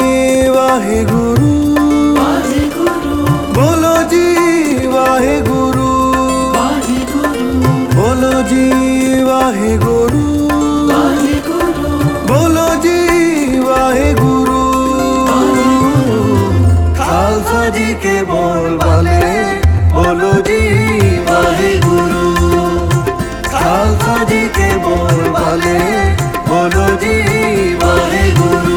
वाहेगुरु वाहेगुरु बोलो जी वाहेगुरु बोलो जी वाहेगुरु बोलो जी वाहेगुरु खालसा जी के बोल वाले बोलो जी वाहेगुरु खालसा जी के बोल वाले बोलो जी वाहेगुरु।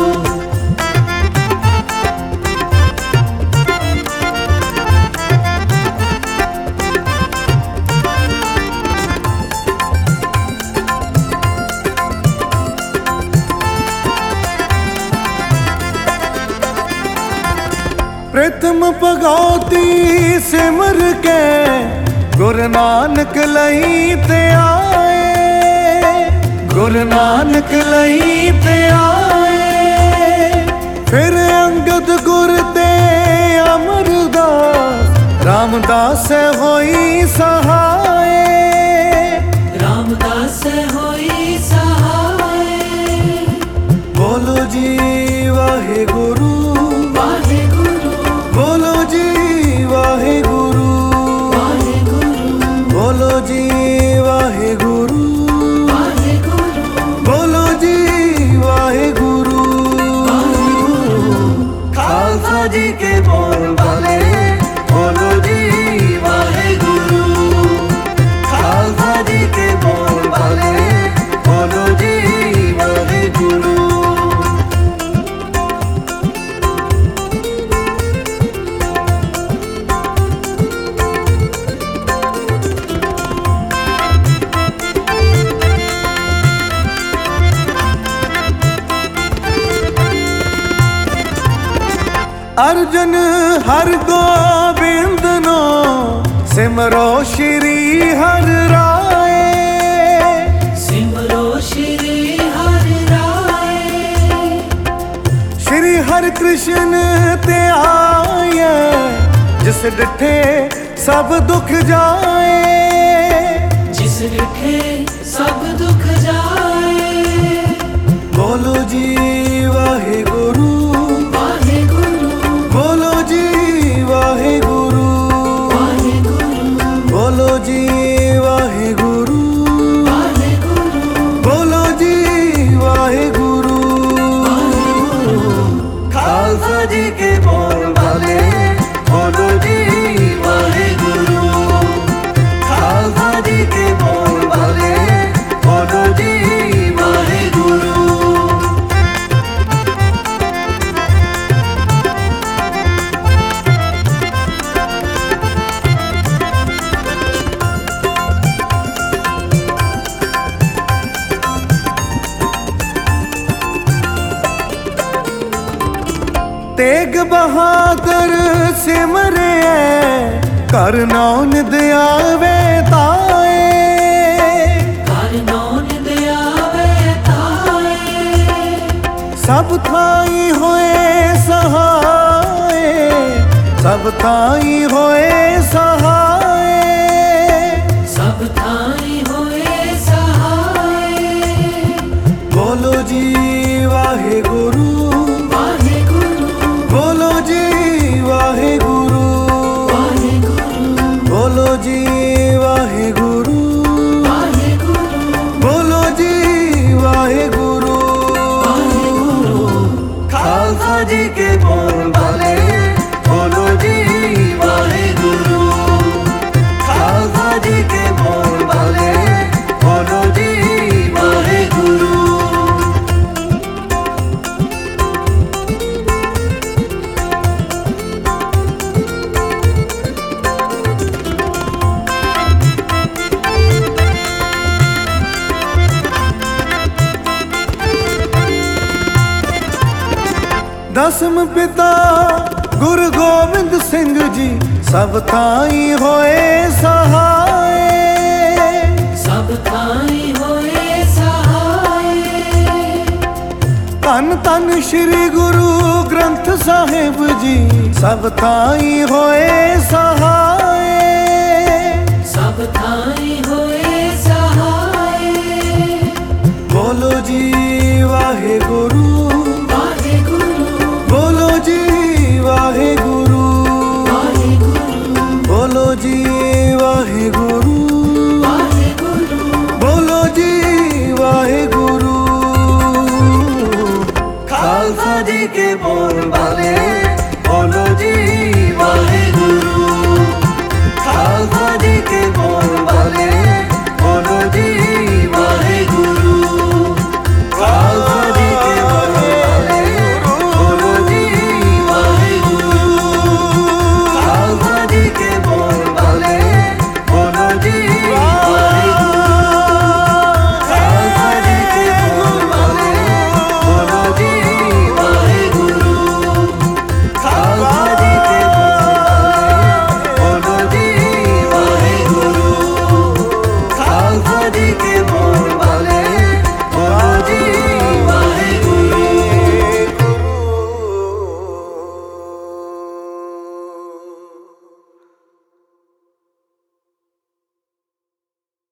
प्रथम भगौती सिमर के गुरु नानक लई ते आए गुरु नानक लई ते आए फिर अंगद गुर ते अमरदास रामदास होई सहाय रामदास होई सहाय बोलो जी वाहेगुरु बोलो जी वाहेगुरु बोलो जी वाहेगुरु बोलो जी वाहेगुरु खालसा जी के बोल वाले बोलो जी वाहेगुरु खालसा जी के बोल वाले बोलो जी वाहेगुरु। अर्जुन हर गोबिंद नो सिमरो श्री हर राय सिमरो श्री हर राय श्री हर कृष्ण ते आए जिस डिठे सब दुख जाए जिस डिठे सब दुख जाए बोलो जी वाहेगुरु बोलो जी वाहेगुरु बोलो जी वाहेगुरु बोलो जी वाहेगुरु खालसा जी के बोल वाले बोलो जी वाहेगुरु खालसा जी के बोल वाले बोलो जी वाहेगुरु। तेग बहादुर सिमरे कर नौन दयावे ताए कर नौन दयावे ताए सब थाई होए सहाय सब थाई होए सहाय सब थाई होए सहाय बोलो जी वाहेगुरु बोलो जी वाहेगुरु बोलो जी वाहेगुरु बोलो जी वाहेगुरु खालसा जी के बोल वाले बोलो जी वाहेगुरु खालसा जी के बोल वाले बोलो जी वाहेगुरु। दसम पिता गुरु गोबिंद सिंह जी सब थाई होए सहाय सब थाई होए सहाय धन धन श्री गुरु ग्रंथ साहिब जी सब थाई होए सहाय सब थाई होए सहाय बोलो जी वाहेगुरु वाहेगुरु के बोल बाले